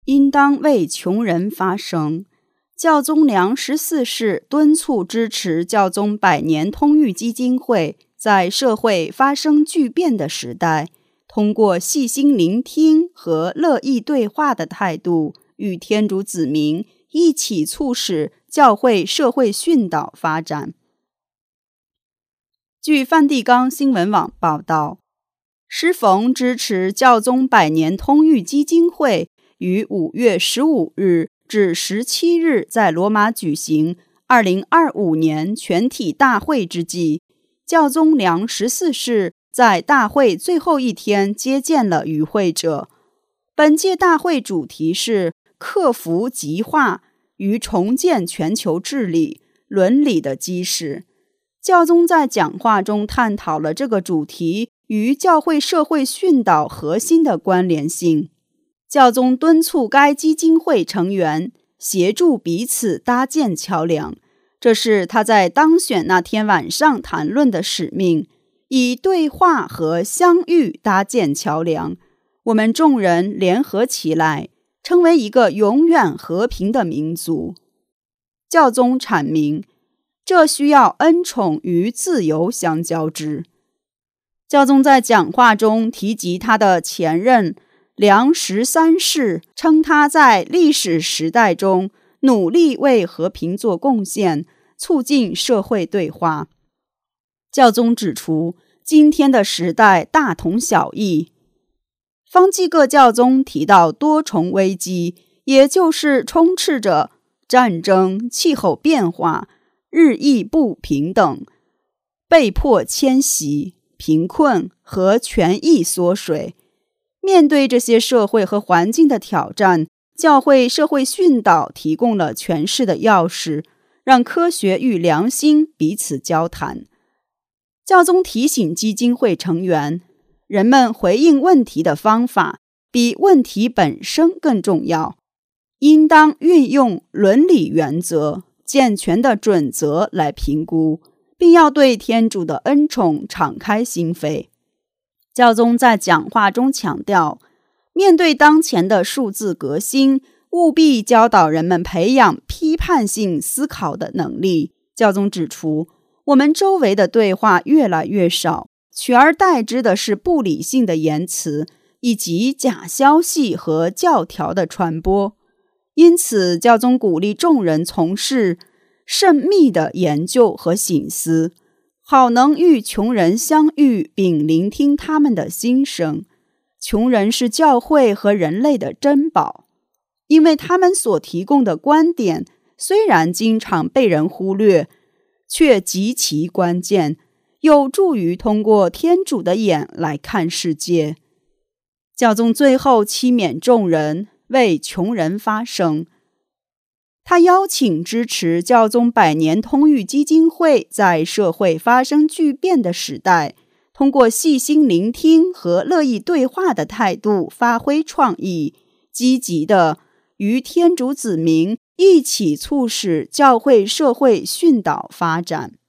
应当为穷人发声。教宗良14世敦促支持教宗100年通谕基金会在社会发生巨变的时代，通过细心聆听和乐意对话的态度，与天主子民一起促使教会社会训导发展。据梵蒂冈新闻网报道，适逢支持教宗100年通谕基金会于5月15日至17日在罗马举行2025年全体大会之际，教宗良14世在大会最后一天接见了与会者。本届大会主题是克服极化与重建全球治理伦理的基石。教宗在讲话中探讨了这个主题与教会社会训导核心的关联性。教宗敦促该基金会成员协助彼此搭建桥梁，这是他在当选那天晚上谈论的使命，以对话和相遇搭建桥梁。我们众人联合起来，成为一个永远和平的民族。教宗阐明，这需要恩宠与自由相交织。教宗在讲话中提及他的前任良13世，称他在历史时代中努力为和平做贡献，促进社会对话。教宗指出，今天的时代大同小异。方济各教宗提到多重危机，也就是充斥着战争、气候变化、日益不平等、被迫迁徙、贫困和权益缩水。面对这些社会和环境的挑战，教会社会训导提供了诠释的钥匙，让科学与良心彼此交谈。教宗提醒基金会成员，人们回应问题的方法比问题本身更重要，应当运用伦理原则、健全的准则来评估，并要对天主的恩宠敞开心扉。教宗在讲话中强调，面对当前的数字革新，务必教导人们培养批判性思考的能力。教宗指出，我们周围的对话越来越少，取而代之的是不理性的言辞，以及假消息和教条的传播。因此，教宗鼓励众人从事慎密的研究和省思，好能与穷人相遇，并聆听他们的心声。穷人是教会和人类的珍宝，因为他们所提供的观点虽然经常被人忽略，却极其关键，有助于通过天主的眼来看世界。教宗最后期勉众人为穷人发声。他邀请支持教宗100年通谕基金会在社会发生巨变的时代，通过细心聆听和乐意对话的态度发挥创意，积极地与天主子民一起促使教会社会训导发展。